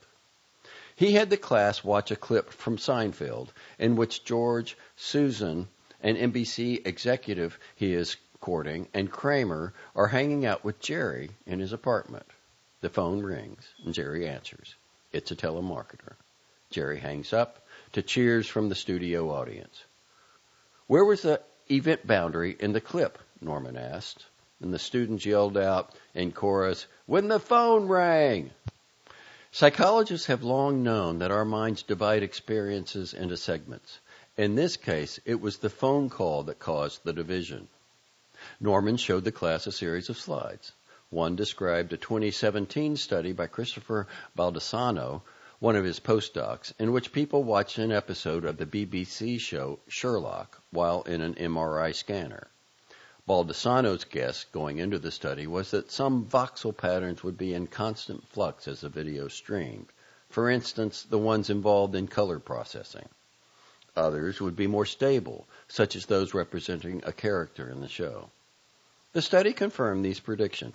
He had the class watch a clip from Seinfeld in which George, Susan, an N B C executive he is courting, and Kramer are hanging out with Jerry in his apartment. The phone rings, and Jerry answers. It's a telemarketer. Jerry hangs up to cheers from the studio audience. Where was the event boundary in the clip? Norman asked. And the students yelled out in chorus, when the phone rang! Psychologists have long known that our minds divide experiences into segments. In this case, it was the phone call that caused the division. Norman showed the class a series of slides. One described a twenty seventeen study by Christopher Baldessano, one of his postdocs, in which people watched an episode of the B B C show Sherlock while in an M R I scanner. Baldessano's guess going into the study was that some voxel patterns would be in constant flux as the video streamed, for instance, the ones involved in color processing. Others would be more stable, such as those representing a character in the show. The study confirmed these predictions,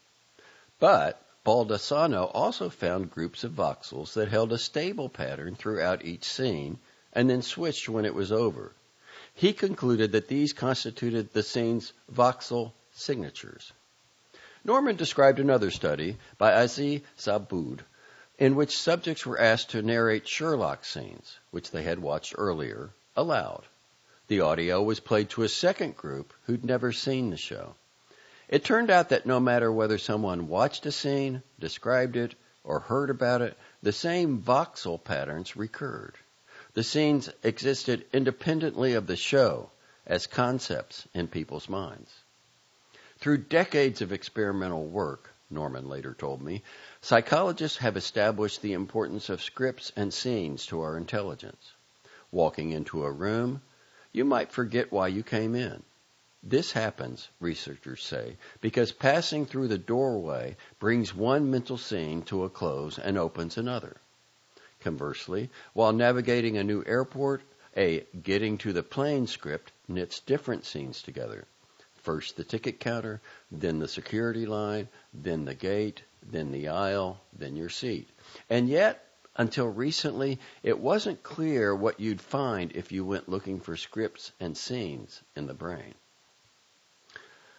but Baldessano also found groups of voxels that held a stable pattern throughout each scene and then switched when it was over. He concluded that these constituted the scene's voxel signatures. Norman described another study by Aziz Saboud in which subjects were asked to narrate Sherlock scenes, which they had watched earlier, aloud. The audio was played to a second group who'd never seen the show. It turned out that no matter whether someone watched a scene, described it, or heard about it, the same voxel patterns recurred. The scenes existed independently of the show as concepts in people's minds. Through decades of experimental work, Norman later told me, psychologists have established the importance of scripts and scenes to our intelligence. Walking into a room, you might forget why you came in. This happens, researchers say, because passing through the doorway brings one mental scene to a close and opens another. Conversely, while navigating a new airport, a getting to the plane script knits different scenes together. First the ticket counter, then the security line, then the gate, then the aisle, then your seat. And yet, until recently, it wasn't clear what you'd find if you went looking for scripts and scenes in the brain.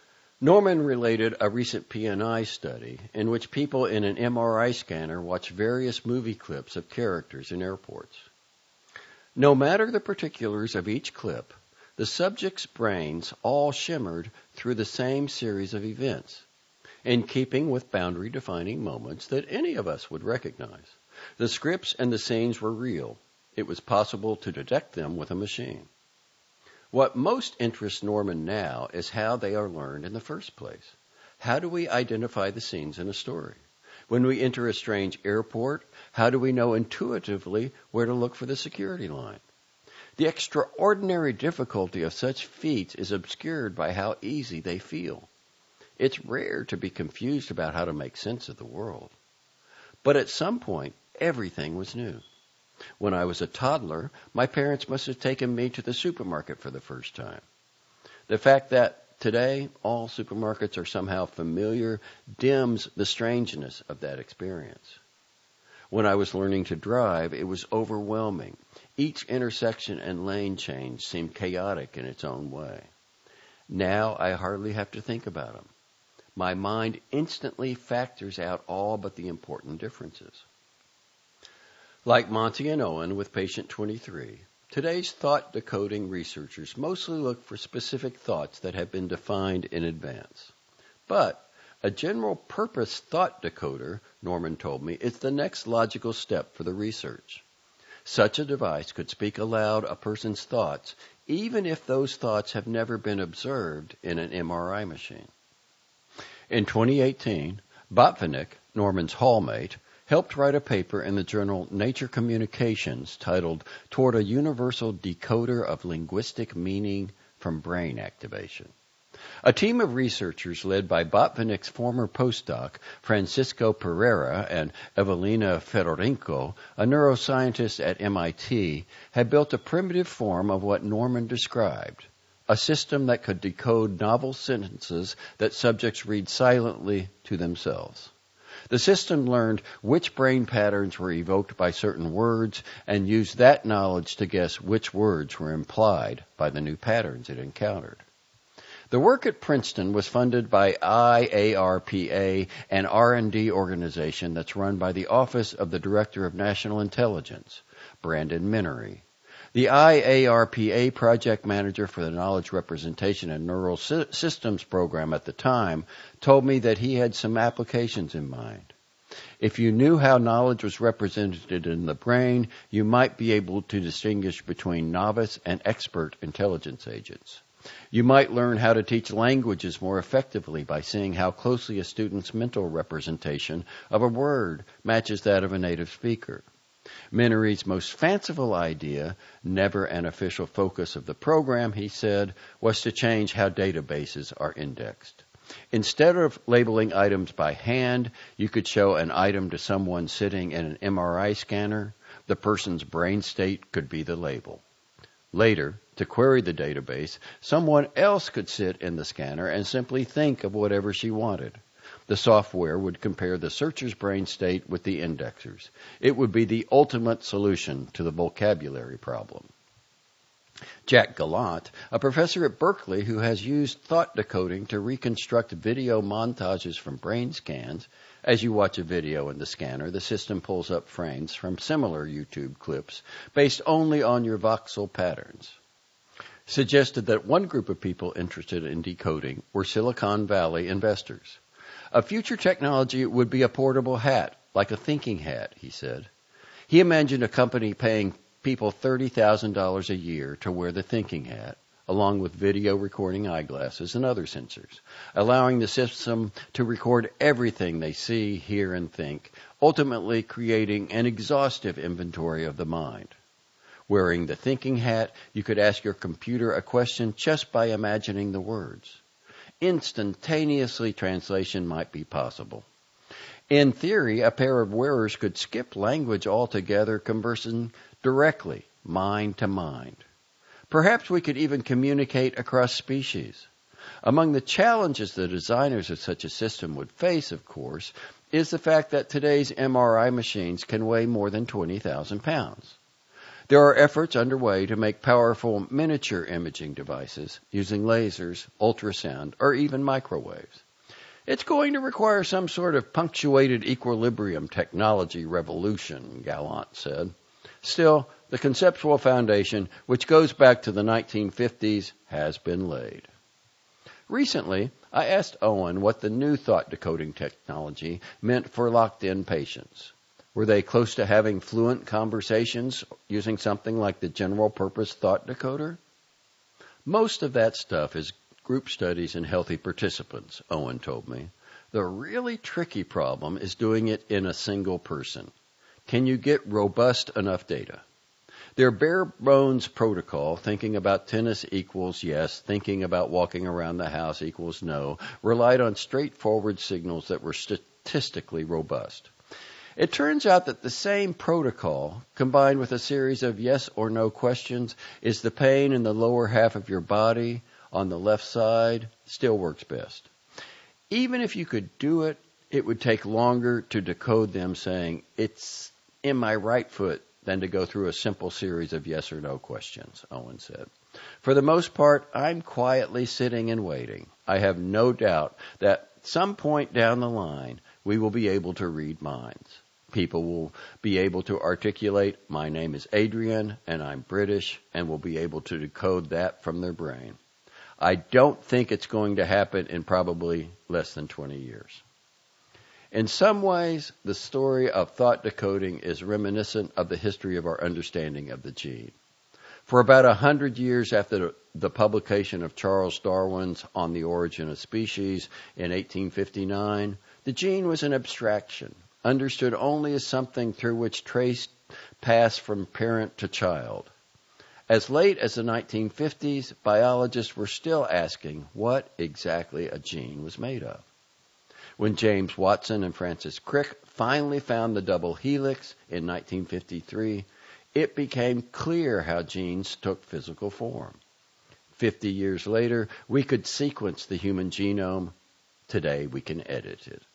Norman related a recent P and I study in which people in an M R I scanner watch various movie clips of characters in airports. No matter the particulars of each clip, the subjects' brains all shimmered through the same series of events, in keeping with boundary-defining moments that any of us would recognize. The scripts and the scenes were real. It was possible to detect them with a machine. What most interests Norman now is how they are learned in the first place. How do we identify the scenes in a story? When we enter a strange airport, how do we know intuitively where to look for the security line? The extraordinary difficulty of such feats is obscured by how easy they feel. It's rare to be confused about how to make sense of the world. But at some point, everything was new. When I was a toddler, my parents must have taken me to the supermarket for the first time. The fact that today all supermarkets are somehow familiar dims the strangeness of that experience. When I was learning to drive, it was overwhelming. Each intersection and lane change seemed chaotic in its own way. Now I hardly have to think about them. My mind instantly factors out all but the important differences. Like Monty and Owen with patient twenty-three, today's thought decoding researchers mostly look for specific thoughts that have been defined in advance. But a general purpose thought decoder, Norman told me, is the next logical step for the research. Such a device could speak aloud a person's thoughts, even if those thoughts have never been observed in an M R I machine. In twenty eighteen, Botvinnik, Norman's hallmate, helped write a paper in the journal Nature Communications titled Toward a Universal Decoder of Linguistic Meaning from Brain Activation. A team of researchers led by Botvinnik's former postdoc, Francisco Pereira, and Evelina Fedorenko, a neuroscientist at M I T, had built a primitive form of what Norman described, a system that could decode novel sentences that subjects read silently to themselves. The system learned which brain patterns were evoked by certain words and used that knowledge to guess which words were implied by the new patterns it encountered. The work at Princeton was funded by I A R P A, an R and D organization that's run by the Office of the Director of National Intelligence, Brandon Minery. The I A R P A project manager for the Knowledge Representation and Neural Sy- Systems program at the time told me that he had some applications in mind. If you knew how knowledge was represented in the brain, you might be able to distinguish between novice and expert intelligence agents. You might learn how to teach languages more effectively by seeing how closely a student's mental representation of a word matches that of a native speaker. Minery's most fanciful idea, never an official focus of the program, he said, was to change how databases are indexed. Instead of labeling items by hand, you could show an item to someone sitting in an M R I scanner. The person's brain state could be the label. Later, to query the database, someone else could sit in the scanner and simply think of whatever she wanted. The software would compare the searcher's brain state with the indexer's. It would be the ultimate solution to the vocabulary problem. Jack Gallant, a professor at Berkeley who has used thought decoding to reconstruct video montages from brain scans. As you watch a video in the scanner, the system pulls up frames from similar YouTube clips based only on your voxel patterns. Suggested that one group of people interested in decoding were Silicon Valley investors. A future technology would be a portable hat, like a thinking hat, he said. He imagined a company paying people thirty thousand dollars a year to wear the thinking hat, along with video recording eyeglasses and other sensors, allowing the system to record everything they see, hear, and think, ultimately creating an exhaustive inventory of the mind. Wearing the thinking hat, you could ask your computer a question just by imagining the words. Instantaneously, translation might be possible. In theory, a pair of wearers could skip language altogether, conversing directly, mind to mind. Perhaps we could even communicate across species. Among the challenges the designers of such a system would face, of course, is the fact that today's M R I machines can weigh more than twenty thousand pounds. There are efforts underway to make powerful miniature imaging devices using lasers, ultrasound, or even microwaves. It's going to require some sort of punctuated equilibrium technology revolution, Gallant said. Still, the conceptual foundation, which goes back to the nineteen fifties, has been laid. Recently, I asked Owen what the new thought decoding technology meant for locked-in patients. Were they close to having fluent conversations using something like the general-purpose thought decoder? Most of that stuff is group studies in healthy participants, Owen told me. The really tricky problem is doing it in a single person. Can you get robust enough data? Their bare-bones protocol, thinking about tennis equals yes, thinking about walking around the house equals no, relied on straightforward signals that were statistically robust. It turns out that the same protocol, combined with a series of yes or no questions, is the pain in the lower half of your body on the left side, still works best. Even if you could do it, it would take longer to decode them saying, it's in my right foot, than to go through a simple series of yes or no questions, Owen said. For the most part, I'm quietly sitting and waiting. I have no doubt that at some point down the line, we will be able to read minds. People will be able to articulate, my name is Adrian, and I'm British, and will be able to decode that from their brain. I don't think it's going to happen in probably less than twenty years. In some ways, the story of thought decoding is reminiscent of the history of our understanding of the gene. For about a hundred years after the publication of Charles Darwin's On the Origin of Species in eighteen fifty-nine, the gene was an abstraction, understood only as something through which trace passed from parent to child. As late as the nineteen fifties, biologists were still asking what exactly a gene was made of. When James Watson and Francis Crick finally found the double helix in nineteen fifty-three, it became clear how genes took physical form. Fifty years later, we could sequence the human genome. Today, we can edit it.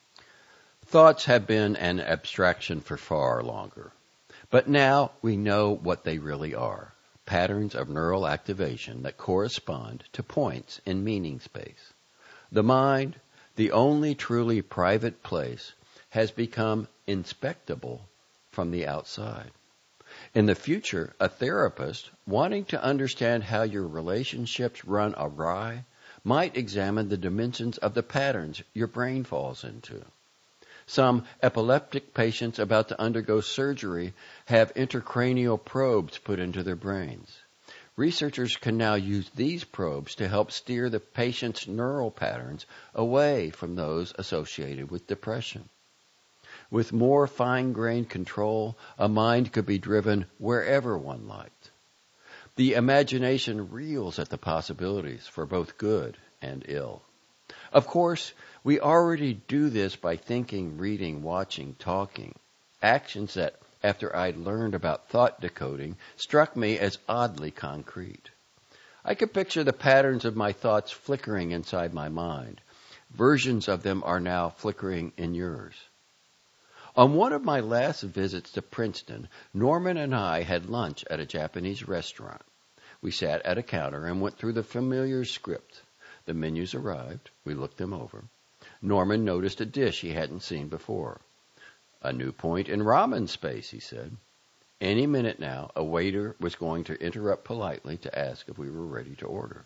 Thoughts have been an abstraction for far longer. But now we know what they really are, patterns of neural activation that correspond to points in meaning space. The mind, the only truly private place, has become inspectable from the outside. In the future, a therapist, wanting to understand how your relationships run awry, might examine the dimensions of the patterns your brain falls into. Some epileptic patients about to undergo surgery have intracranial probes put into their brains. Researchers can now use these probes to help steer the patient's neural patterns away from those associated with depression. With more fine-grained control, a mind could be driven wherever one liked. The imagination reels at the possibilities for both good and ill. Of course, we already do this by thinking, reading, watching, talking, actions that, after I'd learned about thought decoding, struck me as oddly concrete. I could picture the patterns of my thoughts flickering inside my mind. Versions of them are now flickering in yours. On one of my last visits to Princeton, Norman and I had lunch at a Japanese restaurant. We sat at a counter and went through the familiar script. The menus arrived. We looked them over. Norman noticed a dish he hadn't seen before. A new point in ramen space, he said. Any minute now, a waiter was going to interrupt politely to ask if we were ready to order.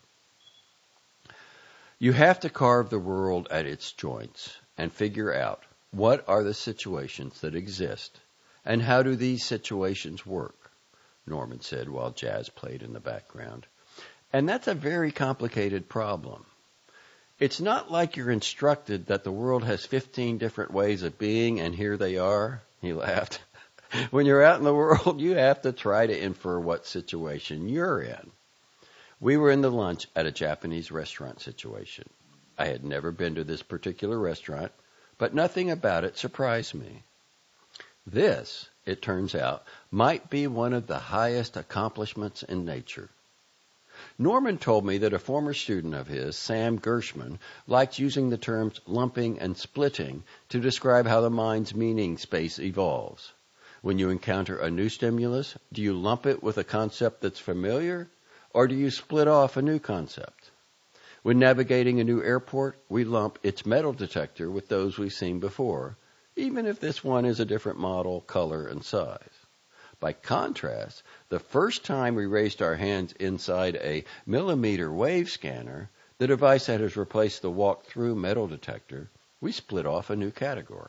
You have to carve the world at its joints and figure out what are the situations that exist and how do these situations work, Norman said while jazz played in the background. And that's a very complicated problem. It's not like you're instructed that the world has fifteen different ways of being, and here they are. He laughed. When you're out in the world, you have to try to infer what situation you're in. We were in the lunch at a Japanese restaurant situation. I had never been to this particular restaurant, but nothing about it surprised me. This, it turns out, might be one of the highest accomplishments in nature. Norman told me that a former student of his, Sam Gershman, liked using the terms lumping and splitting to describe how the mind's meaning space evolves. When you encounter a new stimulus, do you lump it with a concept that's familiar, or do you split off a new concept? When navigating a new airport, we lump its metal detector with those we've seen before, even if this one is a different model, color, and size. By contrast, the first time we raised our hands inside a millimeter wave scanner, the device that has replaced the walk-through metal detector, we split off a new category.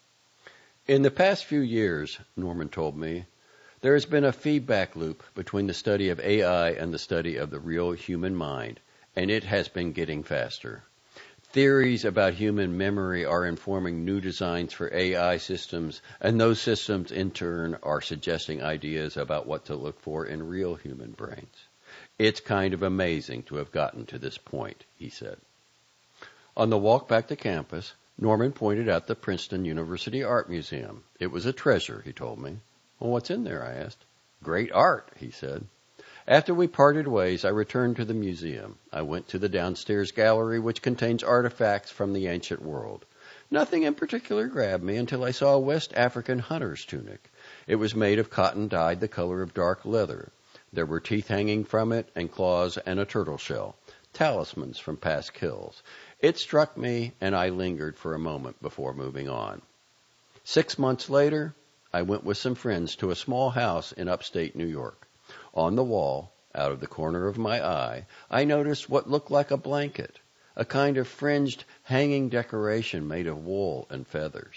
In the past few years, Norman told me, there has been a feedback loop between the study of A I and the study of the real human mind, and it has been getting faster. Theories about human memory are informing new designs for A I systems, and those systems in turn are suggesting ideas about what to look for in real human brains. It's kind of amazing to have gotten to this point, he said. On the walk back to campus, Norman pointed out the Princeton University Art Museum. It was a treasure, he told me. Well, what's in there, I asked. Great art, he said. After we parted ways, I returned to the museum. I went to the downstairs gallery, which contains artifacts from the ancient world. Nothing in particular grabbed me until I saw a West African hunter's tunic. It was made of cotton dyed the color of dark leather. There were teeth hanging from it, and claws, and a turtle shell, talismans from past kills. It struck me, and I lingered for a moment before moving on. Six months later, I went with some friends to a small house in upstate New York. On the wall, out of the corner of my eye, I noticed what looked like a blanket, a kind of fringed hanging decoration made of wool and feathers.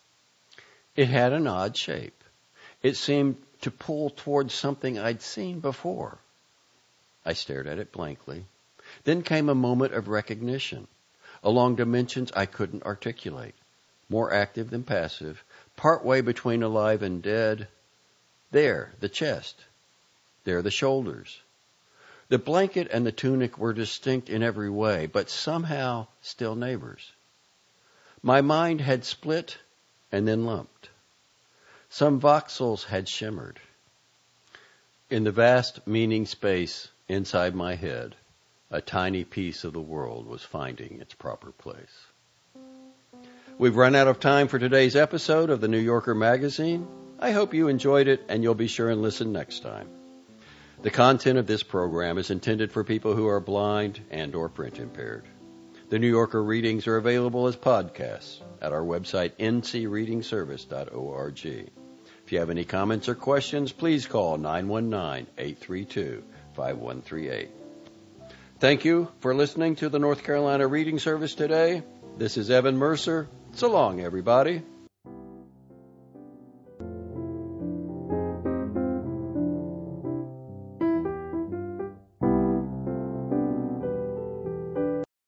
It had an odd shape. It seemed to pull towards something I'd seen before. I stared at it blankly. Then came a moment of recognition, along dimensions I couldn't articulate, more active than passive, partway between alive and dead. There, the chest. There, the shoulders. The blanket and the tunic were distinct in every way, but somehow still neighbors. My mind had split and then lumped. Some voxels had shimmered. In the vast meaning space inside my head, a tiny piece of the world was finding its proper place. We've run out of time for today's episode of the New Yorker magazine. I hope you enjoyed it, and you'll be sure and listen next time. The content of this program is intended for people who are blind and or print impaired. The New Yorker readings are available as podcasts at our website, n c reading service dot org. If you have any comments or questions, please call nine one nine, eight three two, five one three eight. Thank you for listening to the North Carolina Reading Service today. This is Evan Mercer. So long, everybody.